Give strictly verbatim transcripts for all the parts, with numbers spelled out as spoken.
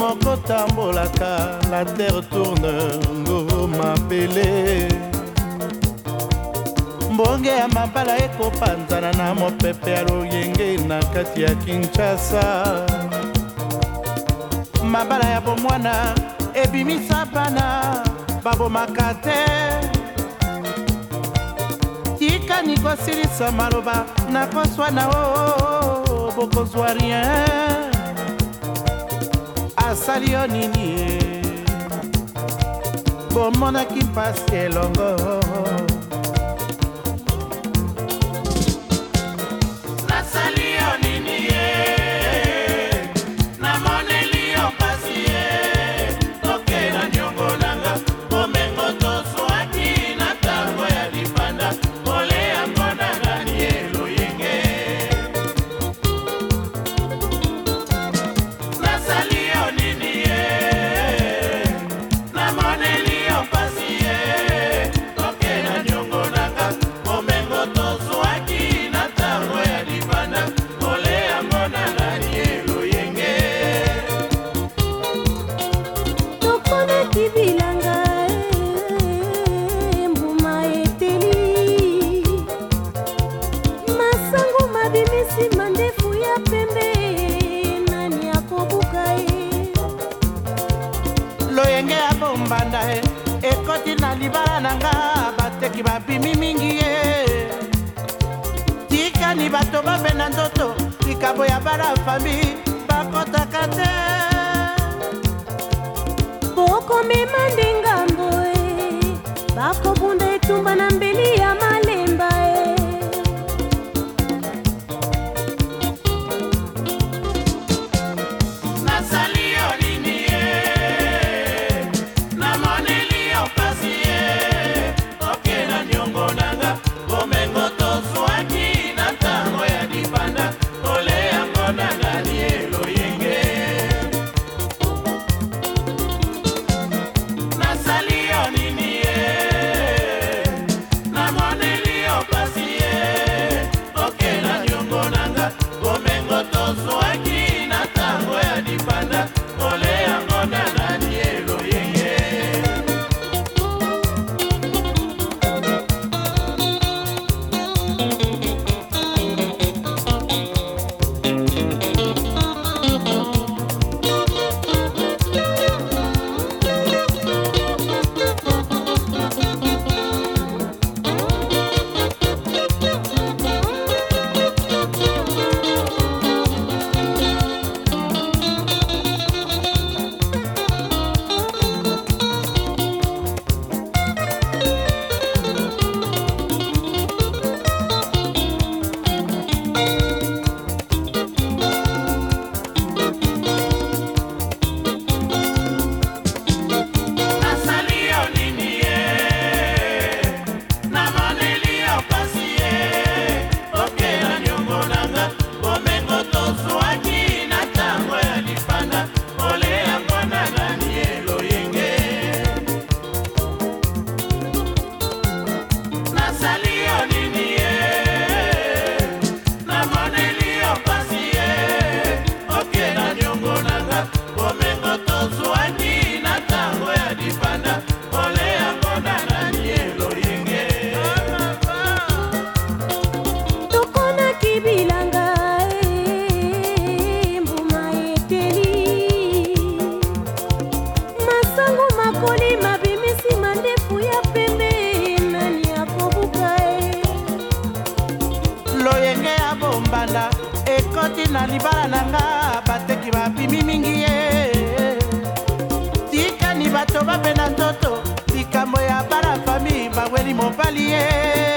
moko tambolaka, la terre tourne, ngoma pele. Mbonge ya mabala ekopanzana na mopepe ya loyenge na kati ya Kinshasa. Mabala ya bomwana ebimisa bana babomaka te. Tika nikosilisa maloba nakoswa na o bokozwa rien. Asali yo nini bomonaki mpasi elongo. Loyenge ya bombanda e ekoti na libala nanga bateki babimi mingi ye. Tika ni bato babena ndoto likabo ya bala fami bakotaka te. Boko mema ndengambo e bako bunda etumba na mbeli ya malemba e. Loyenge ya bombanda ekoti na libala nanga bateki babimi mingi ye. Tika ni bato babena ndoto likambo ya bala fami baweli mobali ye.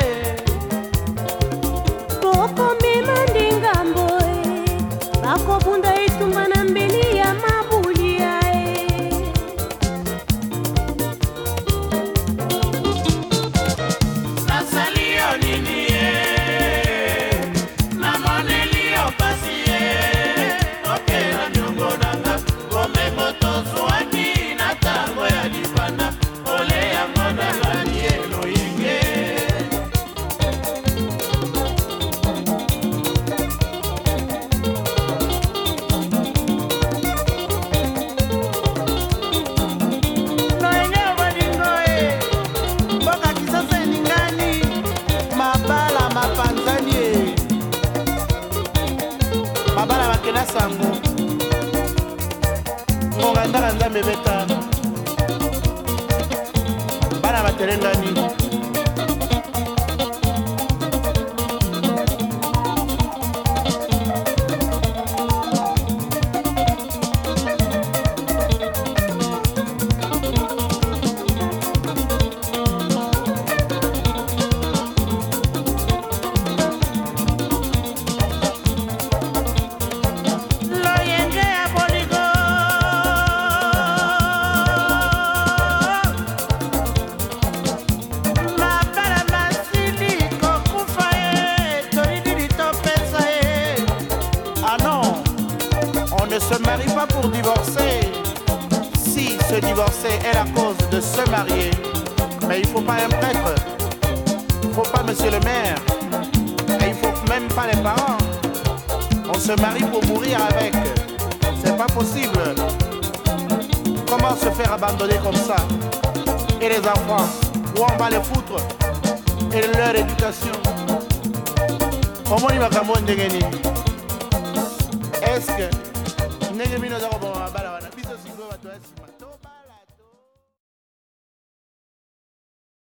Boko mema ndengambo e bako bunda etumba na mbeli ya mabuli ya e. Nasali yo nini ye nzambe beta bana batelengani ne se marie pas pour divorcer. Si se divorcer est la cause de se marier, mais il ne faut pas un prêtre, il ne faut pas monsieur le maire, et il ne faut même pas les parents. On se marie pour mourir avec. C'est pas possible. Comment se faire abandonner comme ça? Et les enfants, où on va les foutre? Et leur éducation? Comment il va gagner? Est-ce que ndenge mino za koboma bala wana biso sikoyo bato ya nsima